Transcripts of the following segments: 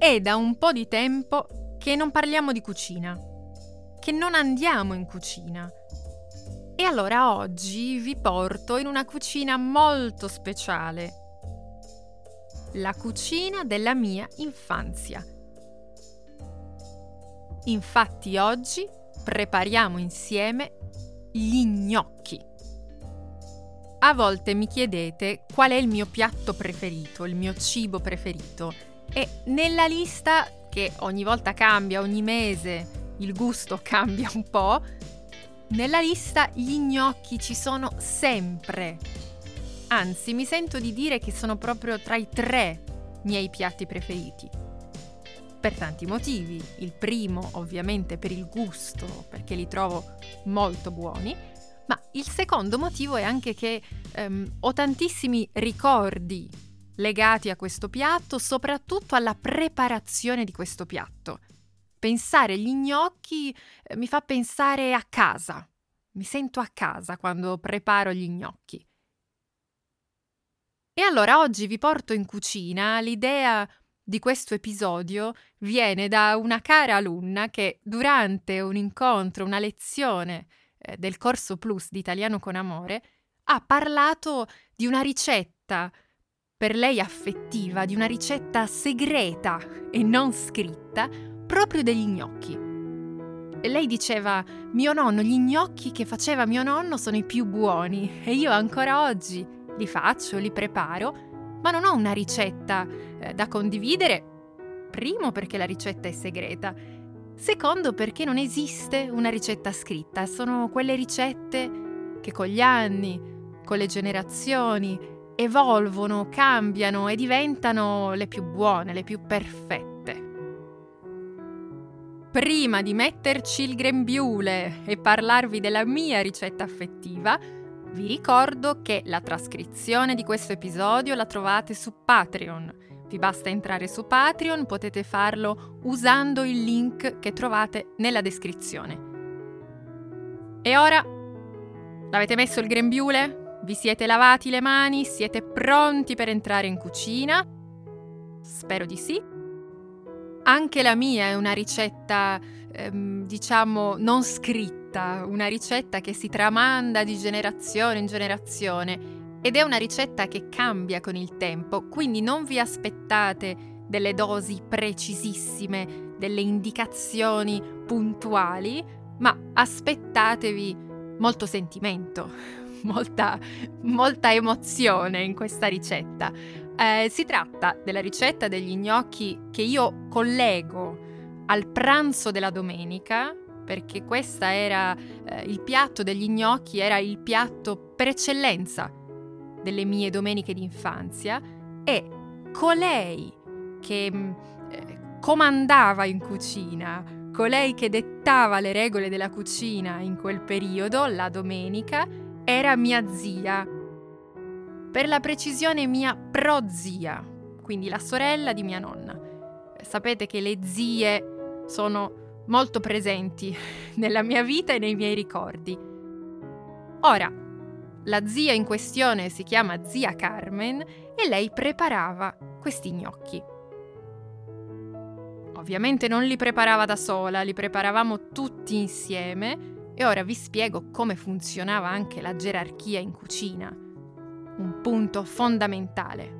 È da un po' di tempo che non parliamo di cucina, che non andiamo in cucina. E allora oggi vi porto in una cucina molto speciale. La cucina della mia infanzia. Infatti oggi prepariamo insieme gli gnocchi. A volte mi chiedete qual è il mio piatto preferito, il mio cibo preferito. E nella lista, che ogni volta cambia, ogni mese il gusto cambia un po', nella lista gli gnocchi ci sono sempre. Anzi, mi sento di dire che sono proprio tra i 3 miei piatti preferiti. Per tanti motivi. Il primo, ovviamente, per il gusto, perché li trovo molto buoni. Ma il secondo motivo è anche che ho tantissimi ricordi legati a questo piatto, soprattutto alla preparazione di questo piatto. Pensare agli gnocchi mi fa pensare a casa. Mi sento a casa quando preparo gli gnocchi. E allora oggi vi porto in cucina. L'idea di questo episodio viene da una cara alunna che durante un incontro, una lezione del corso Plus di Italiano con Amore, ha parlato di una ricetta per lei affettiva, di una ricetta segreta e non scritta, proprio degli gnocchi. E lei diceva: mio nonno, gli gnocchi che faceva mio nonno sono i più buoni e io ancora oggi li faccio, li preparo, ma non ho una ricetta da condividere, primo perché la ricetta è segreta, secondo perché non esiste una ricetta scritta. Sono quelle ricette che con gli anni, con le generazioni, evolvono, cambiano e diventano le più buone, le più perfette. Prima di metterci il grembiule e parlarvi della mia ricetta affettiva, vi ricordo che la trascrizione di questo episodio la trovate su Patreon. Vi basta entrare su Patreon, potete farlo usando il link che trovate nella descrizione. E ora? L'avete messo il grembiule? Vi siete lavati le mani? Siete pronti per entrare in cucina? Spero di sì. Anche la mia è una ricetta, diciamo, non scritta, una ricetta che si tramanda di generazione in generazione ed è una ricetta che cambia con il tempo, quindi non vi aspettate delle dosi precisissime, delle indicazioni puntuali, ma aspettatevi molto sentimento, molta emozione in questa ricetta. Si tratta della ricetta degli gnocchi che io collego al pranzo della domenica, perché questa era il piatto degli gnocchi, era il piatto per eccellenza delle mie domeniche d'infanzia, e colei che comandava in cucina, colei che dettava le regole della cucina in quel periodo, la domenica, era mia zia. Per la precisione mia prozia, quindi la sorella di mia nonna. Sapete che le zie sono molto presenti nella mia vita e nei miei ricordi. Ora, la zia in questione si chiama zia Carmen e lei preparava questi gnocchi. Ovviamente non li preparava da sola, li preparavamo tutti insieme e ora vi spiego come funzionava anche la gerarchia in cucina. Un punto fondamentale.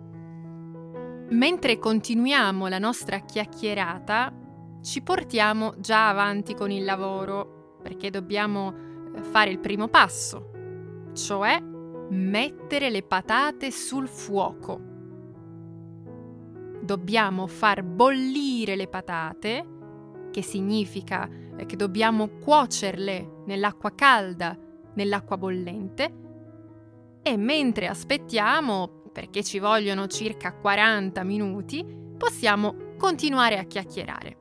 Mentre continuiamo la nostra chiacchierata, ci portiamo già avanti con il lavoro, perché dobbiamo fare il primo passo, cioè mettere le patate sul fuoco. Dobbiamo far bollire le patate, che significa che dobbiamo cuocerle nell'acqua calda, nell'acqua bollente, e mentre aspettiamo, perché ci vogliono circa 40 minuti, possiamo continuare a chiacchierare.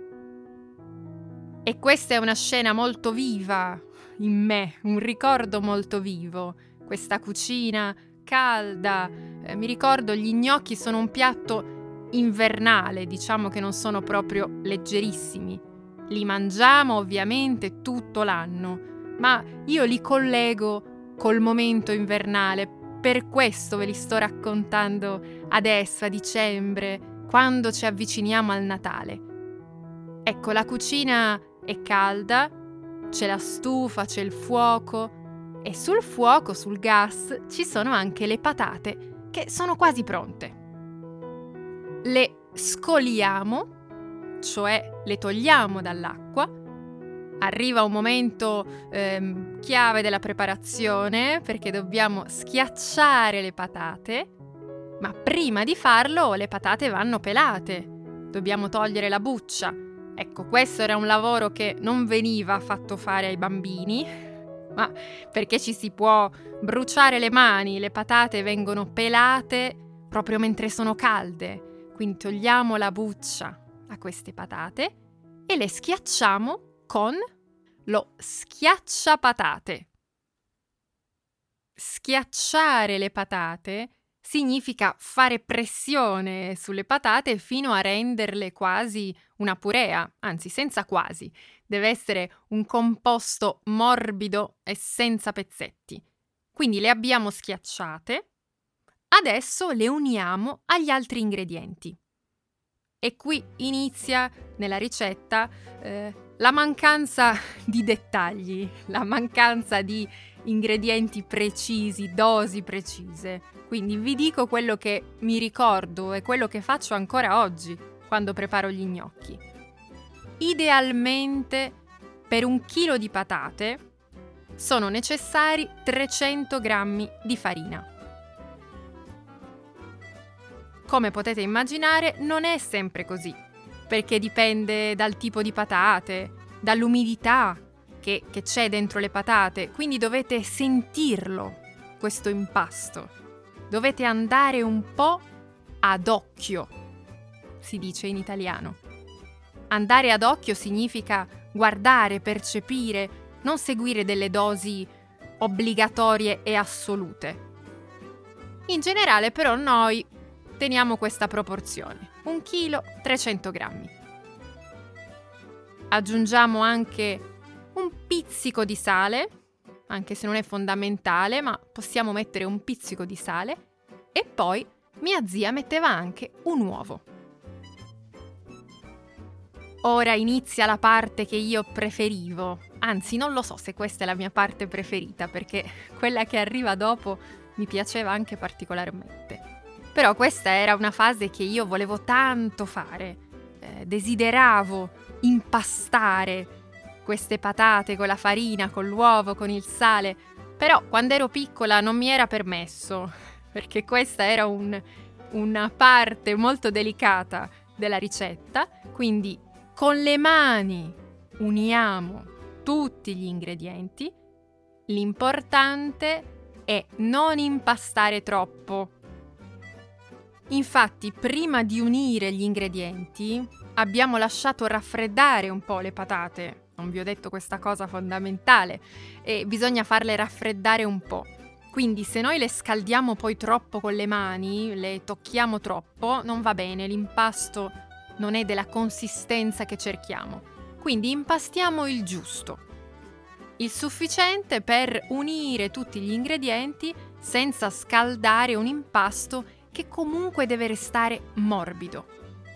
E questa è una scena molto viva in me, un ricordo molto vivo. Questa cucina calda, mi ricordo gli gnocchi sono un piatto invernale, diciamo che non sono proprio leggerissimi. Li mangiamo ovviamente tutto l'anno, ma io li collego col momento invernale, per questo ve li sto raccontando adesso a dicembre, quando ci avviciniamo al Natale. Ecco, la cucina è calda, c'è la stufa, c'è il fuoco e sul fuoco, sul gas, ci sono anche le patate che sono quasi pronte. Le scoliamo, cioè le togliamo dall'acqua. Arriva un momento chiave della preparazione perché dobbiamo schiacciare le patate, ma prima di farlo le patate vanno pelate. Dobbiamo togliere la buccia. Ecco, questo era un lavoro che non veniva fatto fare ai bambini, ma perché ci si può bruciare le mani, le patate vengono pelate proprio mentre sono calde. Quindi togliamo la buccia a queste patate e le schiacciamo con lo schiacciapatate. Schiacciare le patate significa fare pressione sulle patate fino a renderle quasi una purea, anzi senza quasi. Deve essere un composto morbido e senza pezzetti. Quindi le abbiamo schiacciate, adesso le uniamo agli altri ingredienti. E qui inizia nella ricetta la mancanza di dettagli, la mancanza di ingredienti precisi, dosi precise. Quindi vi dico quello che mi ricordo e quello che faccio ancora oggi quando preparo gli gnocchi. Idealmente per 1 chilo di patate sono necessari 300 grammi di farina. Come potete immaginare, non è sempre così, perché dipende dal tipo di patate, dall'umidità che c'è dentro le patate, quindi dovete sentirlo, questo impasto. Dovete andare un po' ad occhio, si dice in italiano. Andare ad occhio significa guardare, percepire, non seguire delle dosi obbligatorie e assolute. In generale, però, noi teniamo questa proporzione, 1 chilo, 300 grammi. Aggiungiamo anche un pizzico di sale, anche se non è fondamentale, ma possiamo mettere un pizzico di sale, e poi mia zia metteva anche un uovo. Ora inizia la parte che io preferivo, anzi non lo so se questa è la mia parte preferita, perché quella che arriva dopo mi piaceva anche particolarmente. Però questa era una fase che io volevo tanto fare, desideravo impastare queste patate con la farina, con l'uovo, con il sale, però quando ero piccola non mi era permesso, perché questa era una parte molto delicata della ricetta, quindi con le mani uniamo tutti gli ingredienti, l'importante è non impastare troppo. Infatti, prima di unire gli ingredienti, abbiamo lasciato raffreddare un po' le patate. Non vi ho detto questa cosa fondamentale, e bisogna farle raffreddare un po'. Quindi se noi le scaldiamo poi troppo con le mani, le tocchiamo troppo, non va bene, l'impasto non è della consistenza che cerchiamo. Quindi impastiamo il giusto, il sufficiente per unire tutti gli ingredienti senza scaldare un impasto che comunque deve restare morbido.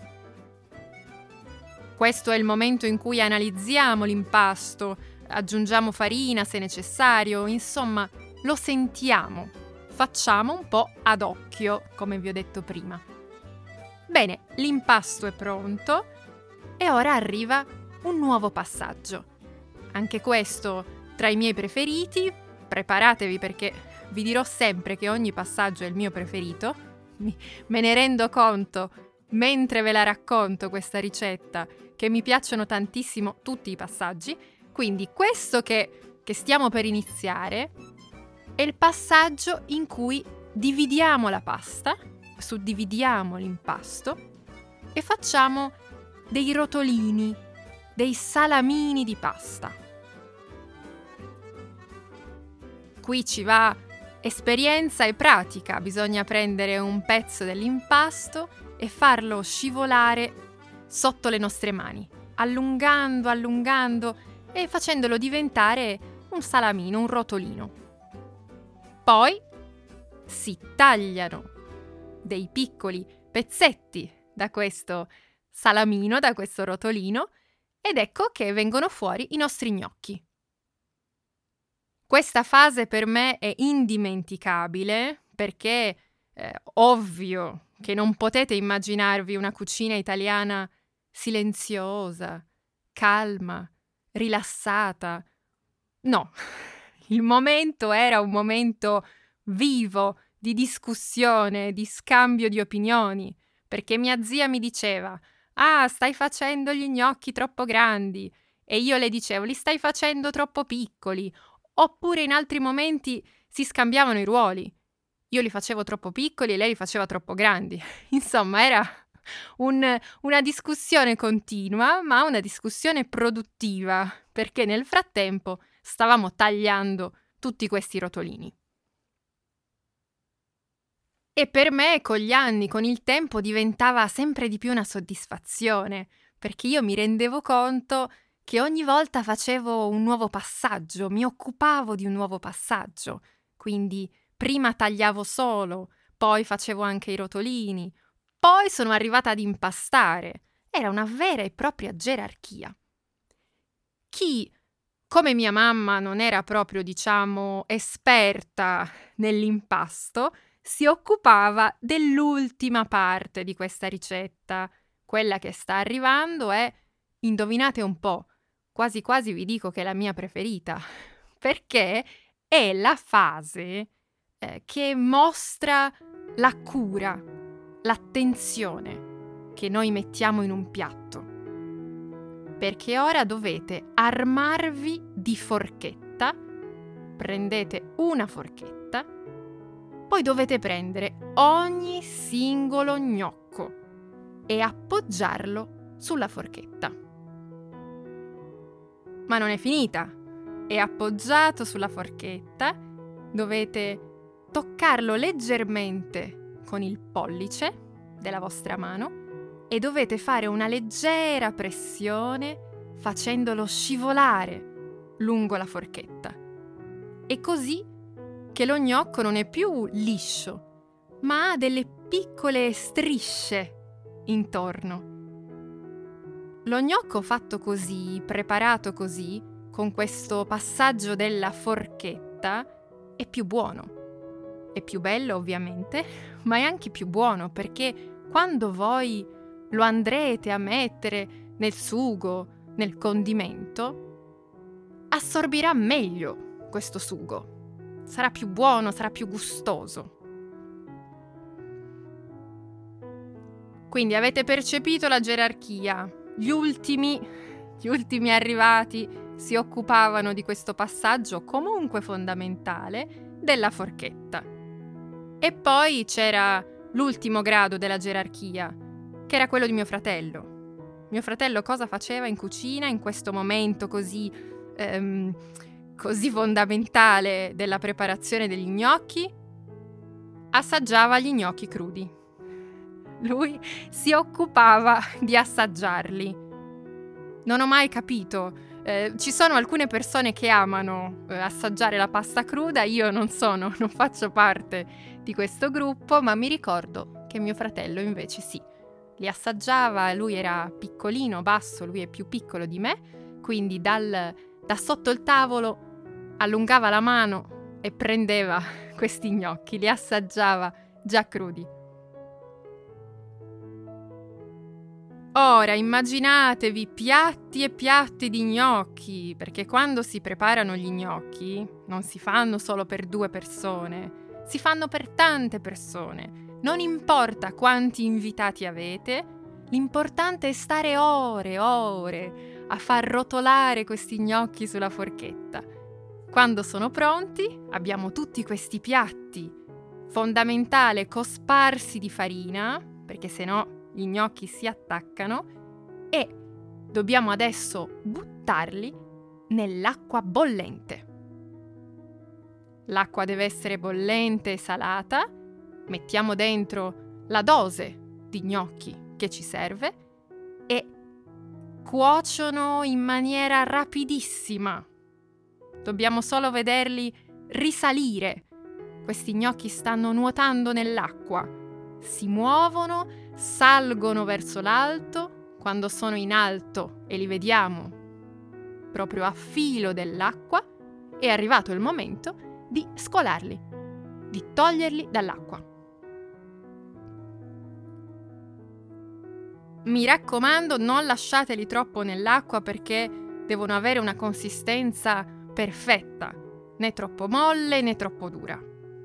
Questo è il momento in cui analizziamo l'impasto, aggiungiamo farina se necessario, insomma, lo sentiamo, facciamo un po' ad occhio, come vi ho detto prima. Bene, l'impasto è pronto e ora arriva un nuovo passaggio. Anche questo tra i miei preferiti, preparatevi perché vi dirò sempre che ogni passaggio è il mio preferito. Me ne rendo conto mentre ve la racconto questa ricetta, che mi piacciono tantissimo tutti i passaggi. Quindi questo che stiamo per iniziare è il passaggio in cui dividiamo la pasta, suddividiamo l'impasto e facciamo dei rotolini, dei salamini di pasta. Qui ci va esperienza e pratica, bisogna prendere un pezzo dell'impasto e farlo scivolare sotto le nostre mani, allungando e facendolo diventare un salamino, un rotolino. Poi si tagliano dei piccoli pezzetti da questo salamino, da questo rotolino, ed ecco che vengono fuori i nostri gnocchi. Questa fase per me è indimenticabile perché ovvio che non potete immaginarvi una cucina italiana silenziosa, calma, rilassata. No, il momento era un momento vivo di discussione, di scambio di opinioni, perché mia zia mi diceva: «Ah, stai facendo gli gnocchi troppo grandi», e io le dicevo: «Li stai facendo troppo piccoli». Oppure in altri momenti si scambiavano i ruoli. Io li facevo troppo piccoli e lei li faceva troppo grandi. Insomma, era una discussione continua, ma una discussione produttiva, perché nel frattempo stavamo tagliando tutti questi rotolini. E per me, con gli anni, con il tempo, diventava sempre di più una soddisfazione, perché io mi rendevo conto che ogni volta facevo un nuovo passaggio, mi occupavo di un nuovo passaggio. Quindi prima tagliavo solo, poi facevo anche i rotolini, poi sono arrivata ad impastare. Era una vera e propria gerarchia. Chi, come mia mamma, non era proprio, esperta nell'impasto, si occupava dell'ultima parte di questa ricetta. Quella che sta arrivando è, indovinate un po', quasi quasi vi dico che è la mia preferita, perché è la fase che mostra la cura, l'attenzione che noi mettiamo in un piatto. Perché ora dovete armarvi di forchetta, prendete una forchetta, poi dovete prendere ogni singolo gnocco e appoggiarlo sulla forchetta. Ma non è finita. È appoggiato sulla forchetta, dovete toccarlo leggermente con il pollice della vostra mano e dovete fare una leggera pressione facendolo scivolare lungo la forchetta. E così che lo gnocco non è più liscio, ma ha delle piccole strisce intorno. Lo gnocco fatto così, preparato così, con questo passaggio della forchetta, è più buono. È più bello ovviamente, ma è anche più buono perché quando voi lo andrete a mettere nel sugo, nel condimento, assorbirà meglio questo sugo. Sarà più buono, sarà più gustoso. Quindi avete percepito la gerarchia. Gli ultimi arrivati si occupavano di questo passaggio comunque fondamentale della forchetta. E poi c'era l'ultimo grado della gerarchia, che era quello di mio fratello. Mio fratello cosa faceva in cucina in questo momento così fondamentale della preparazione degli gnocchi? Assaggiava gli gnocchi crudi. Lui si occupava di assaggiarli. Non ho mai capito. Ci sono alcune persone che amano assaggiare la pasta cruda, io non faccio parte di questo gruppo, ma mi ricordo che mio fratello invece sì. Li assaggiava, lui era piccolino, basso, lui è più piccolo di me, quindi da sotto il tavolo allungava la mano e prendeva questi gnocchi, li assaggiava già crudi. Ora immaginatevi piatti e piatti di gnocchi, perché quando si preparano gli gnocchi non si fanno solo per 2 persone, si fanno per tante persone. Non importa quanti invitati avete, l'importante è stare ore e ore a far rotolare questi gnocchi sulla forchetta. Quando sono pronti, abbiamo tutti questi piatti. Fondamentale cosparsi di farina, perché sennò gli gnocchi si attaccano, e dobbiamo adesso buttarli nell'acqua bollente. L'acqua deve essere bollente e salata, mettiamo dentro la dose di gnocchi che ci serve e cuociono in maniera rapidissima. Dobbiamo solo vederli risalire. Questi gnocchi stanno nuotando nell'acqua, si muovono, salgono verso l'alto, quando sono in alto e li vediamo proprio a filo dell'acqua, è arrivato il momento di scolarli, di toglierli dall'acqua. Mi raccomando, non lasciateli troppo nell'acqua perché devono avere una consistenza perfetta, né troppo molle né troppo dura.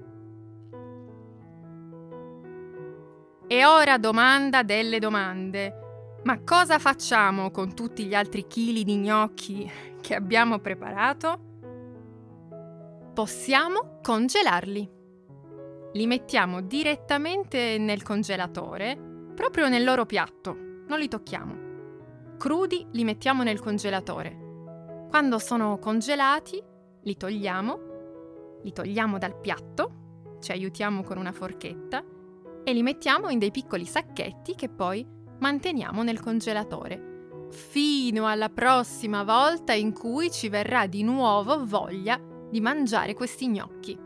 E ora domanda delle domande. Ma cosa facciamo con tutti gli altri chili di gnocchi che abbiamo preparato? Possiamo congelarli. Li mettiamo direttamente nel congelatore, proprio nel loro piatto. Non li tocchiamo. Crudi li mettiamo nel congelatore. Quando sono congelati li togliamo dal piatto, ci aiutiamo con una forchetta e li mettiamo in dei piccoli sacchetti che poi manteniamo nel congelatore fino alla prossima volta in cui ci verrà di nuovo voglia di mangiare questi gnocchi.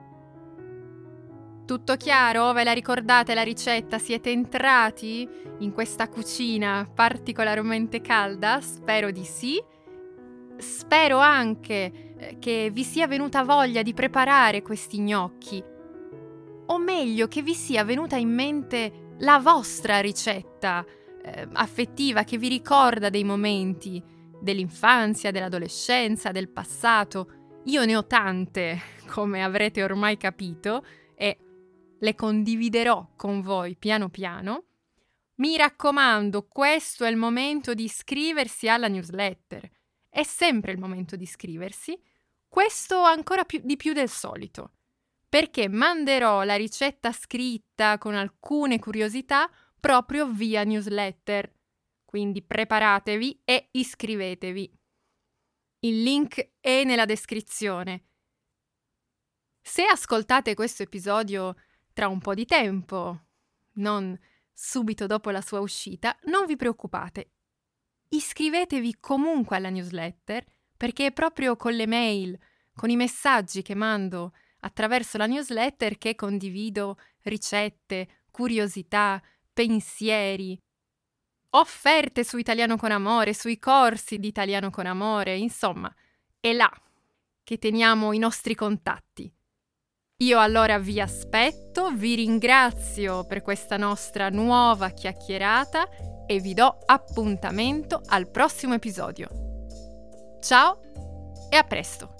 Tutto chiaro? Ve la ricordate la ricetta? Siete entrati in questa cucina particolarmente calda? Spero di sì. Spero anche che vi sia venuta voglia di preparare questi gnocchi, o meglio che vi sia venuta in mente la vostra ricetta affettiva che vi ricorda dei momenti dell'infanzia, dell'adolescenza, del passato. Io ne ho tante, come avrete ormai capito, e le condividerò con voi piano piano. Mi raccomando, questo è il momento di iscriversi alla newsletter. È sempre il momento di iscriversi, questo ancora di più del solito, perché manderò la ricetta scritta con alcune curiosità proprio via newsletter. Quindi preparatevi e iscrivetevi. Il link è nella descrizione. Se ascoltate questo episodio tra un po' di tempo, non subito dopo la sua uscita, non vi preoccupate. Iscrivetevi comunque alla newsletter perché è proprio con le mail, con i messaggi che mando attraverso la newsletter che condivido ricette, curiosità, pensieri, offerte su Italiano con Amore, sui corsi di Italiano con Amore, insomma, è là che teniamo i nostri contatti. Io allora vi aspetto, vi ringrazio per questa nostra nuova chiacchierata e vi do appuntamento al prossimo episodio. Ciao e a presto!